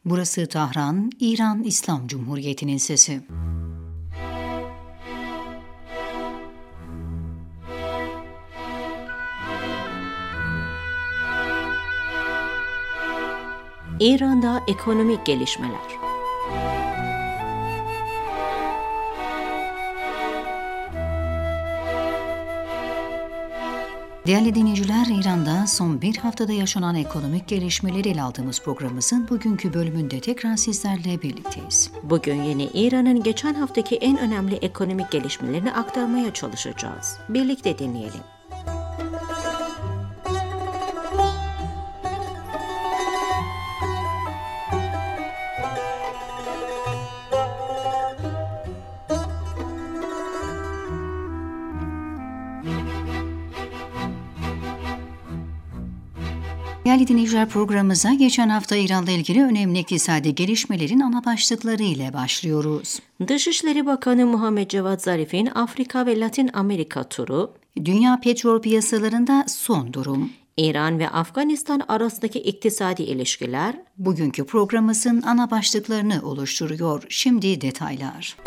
Burası Tahran, İran İslam Cumhuriyeti'nin sesi. İran'da ekonomik gelişmeler. Değerli dinleyiciler, İran'da son bir haftada yaşanan ekonomik gelişmeleri ele aldığımız programımızın bugünkü bölümünde tekrar sizlerle birlikteyiz. Bugün yine İran'ın geçen haftaki en önemli ekonomik gelişmelerini aktarmaya çalışacağız. Birlikte dinleyelim. Değerli dinleyiciler, programımıza geçen hafta İran'la ilgili önemli iktisadi gelişmelerin ana başlıkları ile başlıyoruz. Dışişleri Bakanı Muhammed Cevat Zarif'in Afrika ve Latin Amerika turu, dünya petrol piyasalarında son durum, İran ve Afganistan arasındaki iktisadi ilişkiler, bugünkü programımızın ana başlıklarını oluşturuyor. Şimdi detaylar.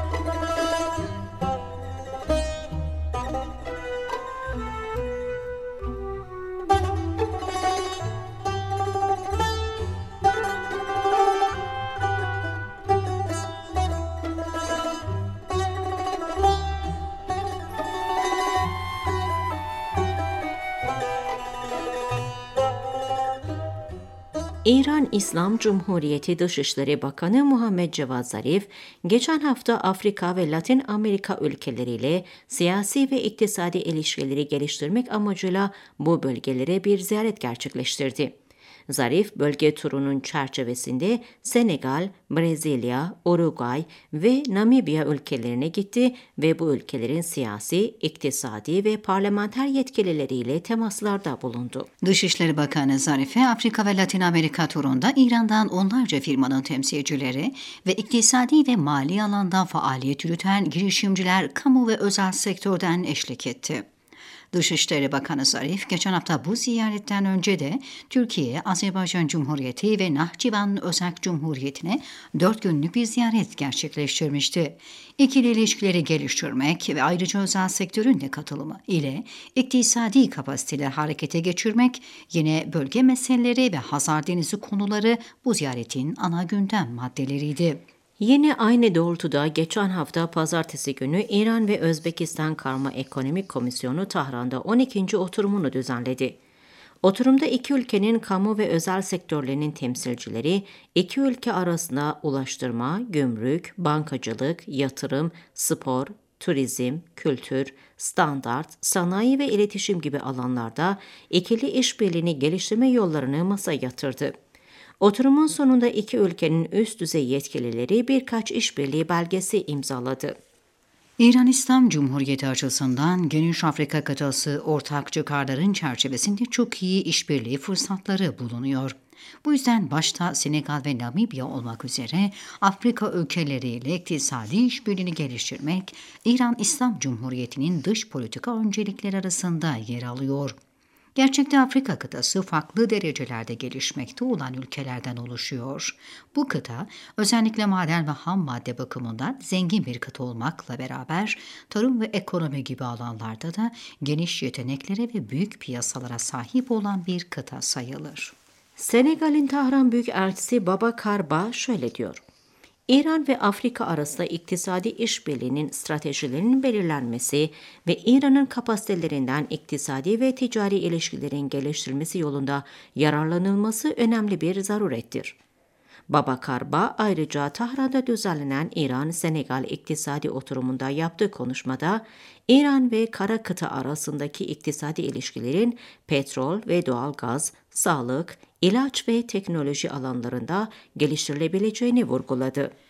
İran İslam Cumhuriyeti Dışişleri Bakanı Muhammed Cevat Zarif, geçen hafta Afrika ve Latin Amerika ülkeleriyle siyasi ve iktisadi ilişkileri geliştirmek amacıyla bu bölgelere bir ziyaret gerçekleştirdi. Zarif, bölge turunun çerçevesinde Senegal, Brezilya, Uruguay ve Namibya ülkelerine gitti ve bu ülkelerin siyasi, iktisadi ve parlamenter yetkilileriyle temaslarda bulundu. Dışişleri Bakanı Zarif'e Afrika ve Latin Amerika turunda İran'dan onlarca firmanın temsilcileri ve iktisadi ve mali alanda faaliyet yürüten girişimciler kamu ve özel sektörden eşlik etti. Dışişleri Bakanı Zarif, geçen hafta bu ziyaretten önce de Türkiye, Azerbaycan Cumhuriyeti ve Nahçıvan Özerk Cumhuriyeti'ne 4 günlük bir ziyaret gerçekleştirmişti. İkili ilişkileri geliştirmek ve ayrıca özel sektörün de katılımı ile iktisadi kapasiteleri harekete geçirmek, yine bölge meseleleri ve Hazar Denizi konuları bu ziyaretin ana gündem maddeleriydi. Yine aynı doğrultuda geçen hafta pazartesi günü İran ve Özbekistan Karma Ekonomik Komisyonu Tahran'da 12. oturumunu düzenledi. Oturumda iki ülkenin kamu ve özel sektörlerinin temsilcileri, iki ülke arasında ulaştırma, gümrük, bankacılık, yatırım, spor, turizm, kültür, standart, sanayi ve iletişim gibi alanlarda ikili işbirliğini geliştirme yollarını masaya yatırdı. Oturumun sonunda iki ülkenin üst düzey yetkilileri birkaç işbirliği belgesi imzaladı. İran İslam Cumhuriyeti açısından geniş Afrika kıtası ortak çıkarların çerçevesinde çok iyi işbirliği fırsatları bulunuyor. Bu yüzden başta Senegal ve Namibya olmak üzere Afrika ülkeleriyle iktisadi işbirliğini geliştirmek İran İslam Cumhuriyeti'nin dış politika öncelikleri arasında yer alıyor. Gerçekte Afrika kıtası farklı derecelerde gelişmekte olan ülkelerden oluşuyor. Bu kıta özellikle maden ve ham madde bakımından zengin bir kıta olmakla beraber tarım ve ekonomi gibi alanlarda da geniş yeteneklere ve büyük piyasalara sahip olan bir kıta sayılır. Senegal'in Tahran Büyükelçisi Babakar Ba şöyle diyor: İran ve Afrika arasında iktisadi işbirliğinin stratejilerinin belirlenmesi ve İran'ın kapasitelerinden iktisadi ve ticari ilişkilerin geliştirilmesi yolunda yararlanılması önemli bir zarurettir. Babakar Ba ayrıca Tahran'da düzenlenen İran-Senegal iktisadi oturumunda yaptığı konuşmada İran ve kara kıta arasındaki iktisadi ilişkilerin petrol ve doğalgaz, sağlık, ilaç ve teknoloji alanlarında geliştirilebileceğini vurguladı.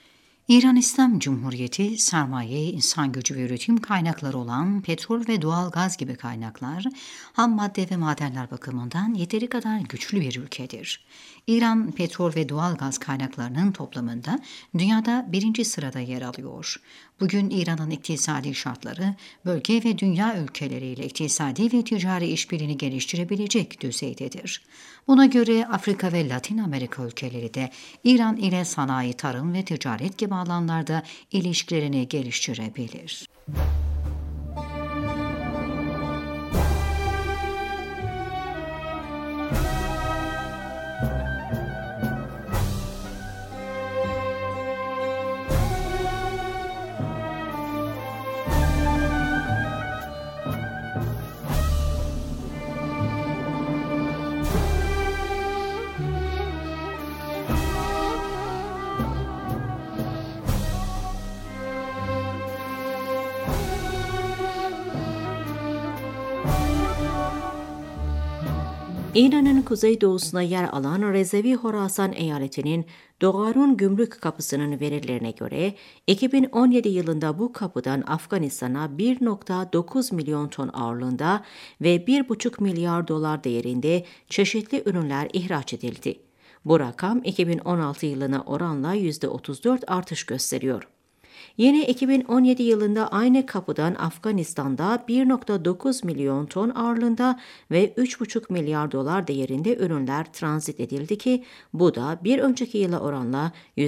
İran İslam Cumhuriyeti, sermaye, insan gücü ve üretim kaynakları olan petrol ve doğal gaz gibi kaynaklar, ham madde ve madenler bakımından yeteri kadar güçlü bir ülkedir. İran, petrol ve doğal gaz kaynaklarının toplamında dünyada birinci sırada yer alıyor. Bugün İran'ın iktisadi şartları, bölge ve dünya ülkeleriyle iktisadi ve ticari işbirliğini geliştirebilecek düzeydedir. Buna göre Afrika ve Latin Amerika ülkeleri de İran ile sanayi, tarım ve ticaret gibi alanlarda ilişkilerini geliştirebilir. İran'ın kuzeydoğusuna yer alan Rezevi Horasan eyaletinin Doğarun Gümrük Kapısı'nın verilerine göre 2017 yılında bu kapıdan Afganistan'a 1,9 milyon ton ağırlığında ve 1,5 milyar dolar değerinde çeşitli ürünler ihraç edildi. Bu rakam 2016 yılına oranla %34 artış gösteriyor. Yine 2017 yılında aynı kapıdan Afganistan'da 1,9 milyon ton ağırlığında ve 3,5 milyar dolar değerinde ürünler transit edildi ki bu da bir önceki yıla oranla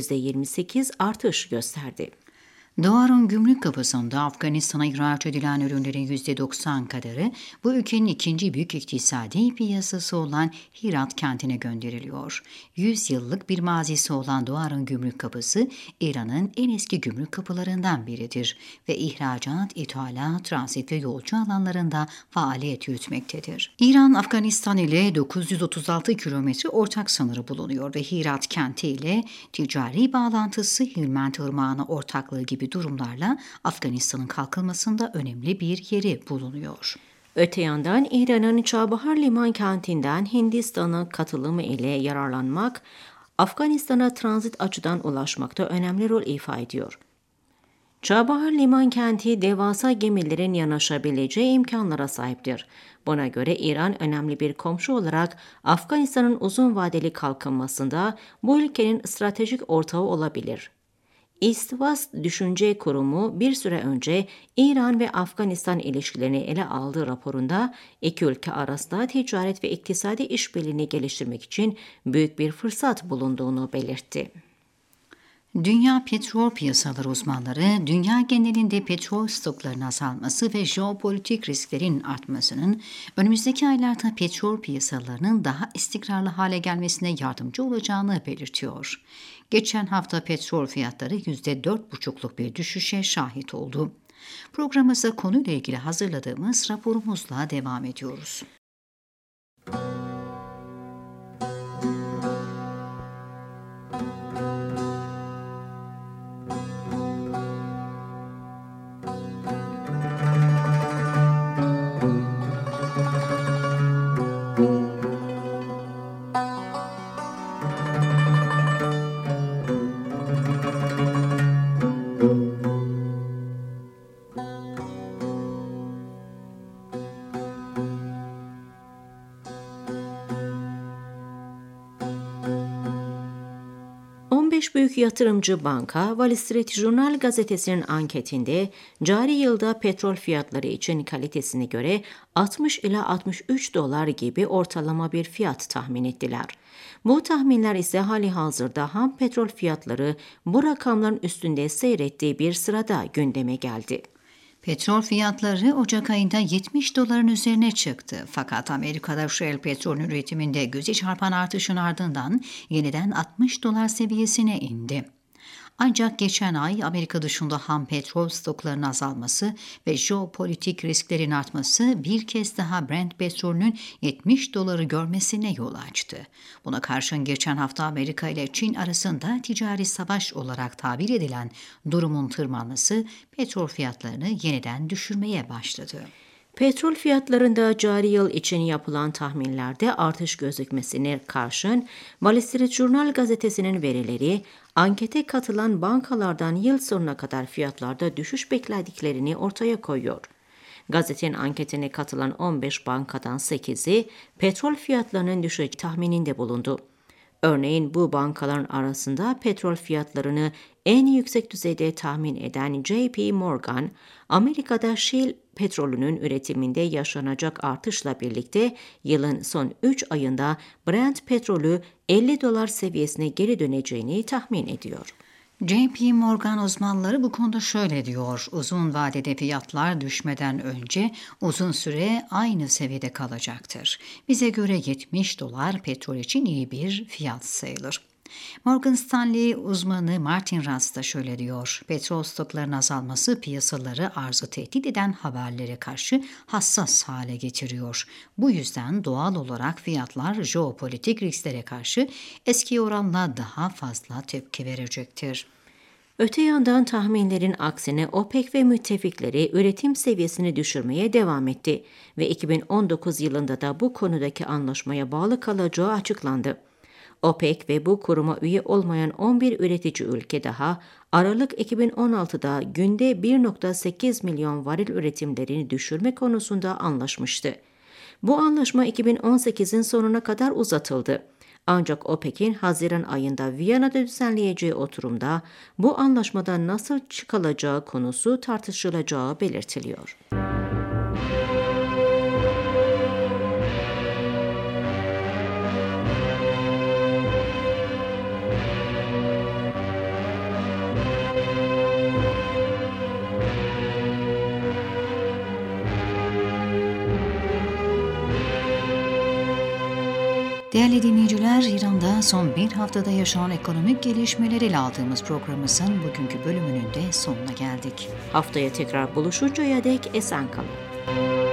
%28 artış gösterdi. Doğarun Gümrük Kapısı'nda Afganistan'a ihraç edilen ürünlerin %90 kadarı bu ülkenin ikinci büyük iktisadi piyasası olan Hirat kentine gönderiliyor. 100 yıllık bir mazisi olan Doğarun Gümrük Kapısı, İran'ın en eski gümrük kapılarından biridir ve ihracat, ithalat, transit ve yolcu alanlarında faaliyet yürütmektedir. İran, Afganistan ile 936 kilometre ortak sınırı bulunuyor ve Hirat kenti ile ticari bağlantısı, Helmand Irmağı'na ortaklığı gibi durumlarla Afganistan'ın kalkınmasında önemli bir yeri bulunuyor. Öte yandan İran'ın Çabahar liman kentinden Hindistan'a katılımı ile yararlanmak, Afganistan'a transit açıdan ulaşmakta önemli rol ifa ediyor. Çabahar liman kenti devasa gemilerin yanaşabileceği imkanlara sahiptir. Buna göre İran önemli bir komşu olarak Afganistan'ın uzun vadeli kalkınmasında bu ülkenin stratejik ortağı olabilir. İstivas Düşünce Kurumu bir süre önce İran ve Afganistan ilişkilerini ele aldığı raporunda iki ülke arasında ticaret ve iktisadi işbirliğini geliştirmek için büyük bir fırsat bulunduğunu belirtti. Dünya petrol piyasaları uzmanları, dünya genelinde petrol stoklarının azalması ve jeopolitik risklerin artmasının önümüzdeki aylarda petrol piyasalarının daha istikrarlı hale gelmesine yardımcı olacağını belirtiyor. Geçen hafta petrol fiyatları %4,5'luk bir düşüşe şahit oldu. Programımıza konuyla ilgili hazırladığımız raporumuzla devam ediyoruz. 15 büyük yatırımcı banka, Wall Street Journal gazetesinin anketinde cari yılda petrol fiyatları için kalitesine göre 60 ila 63 dolar gibi ortalama bir fiyat tahmin ettiler. Bu tahminler ise halihazırda ham petrol fiyatları bu rakamların üstünde seyrettiği bir sırada gündeme geldi. Petrol fiyatları Ocak ayında 70 doların üzerine çıktı. Fakat Amerika'da Shell petrol üretiminde göze çarpan artışın ardından yeniden 60 dolar seviyesine indi. Ancak geçen ay Amerika dışında ham petrol stoklarının azalması ve jeopolitik risklerin artması bir kez daha Brent petrolünün 70 doları görmesine yol açtı. Buna karşın geçen hafta Amerika ile Çin arasında ticari savaş olarak tabir edilen durumun tırmanması petrol fiyatlarını yeniden düşürmeye başladı. Petrol fiyatlarında cari yıl için yapılan tahminlerde artış gözükmesine karşın Wall Street Journal gazetesinin verileri, ankete katılan bankalardan yıl sonuna kadar fiyatlarda düşüş beklediklerini ortaya koyuyor. Gazetenin anketine katılan 15 bankadan 8'i petrol fiyatlarının düşeceği tahmininde bulundu. Örneğin bu bankaların arasında petrol fiyatlarını en yüksek düzeyde tahmin eden JP Morgan, Amerika'da Shell petrolünün üretiminde yaşanacak artışla birlikte yılın son 3 ayında Brent petrolü $50 seviyesine geri döneceğini tahmin ediyor. JP Morgan uzmanları bu konuda şöyle diyor: uzun vadede fiyatlar düşmeden önce uzun süre aynı seviyede kalacaktır. Bize göre $70 petrol için iyi bir fiyat sayılır. Morgan Stanley uzmanı Martin Rust da şöyle diyor: petrol stoklarının azalması piyasaları arzı tehdit eden haberlere karşı hassas hale getiriyor. Bu yüzden doğal olarak fiyatlar jeopolitik risklere karşı eski oranla daha fazla tepki verecektir. Öte yandan tahminlerin aksine OPEC ve müttefikleri üretim seviyesini düşürmeye devam etti ve 2019 yılında da bu konudaki anlaşmaya bağlı kalacağı açıklandı. OPEC ve bu kuruma üye olmayan 11 üretici ülke daha Aralık 2016'da günde 1,8 milyon varil üretimlerini düşürme konusunda anlaşmıştı. Bu anlaşma 2018'in sonuna kadar uzatıldı. Ancak OPEC'in Haziran ayında Viyana'da düzenleyeceği oturumda bu anlaşmadan nasıl çıkılacağı konusu tartışılacağı belirtiliyor. Değerli dinleyiciler, İran'da son bir haftada yaşanan ekonomik gelişmeleriyle aldığımız programımızın bugünkü bölümünün de sonuna geldik. Haftaya tekrar buluşuncaya dek esen kalın.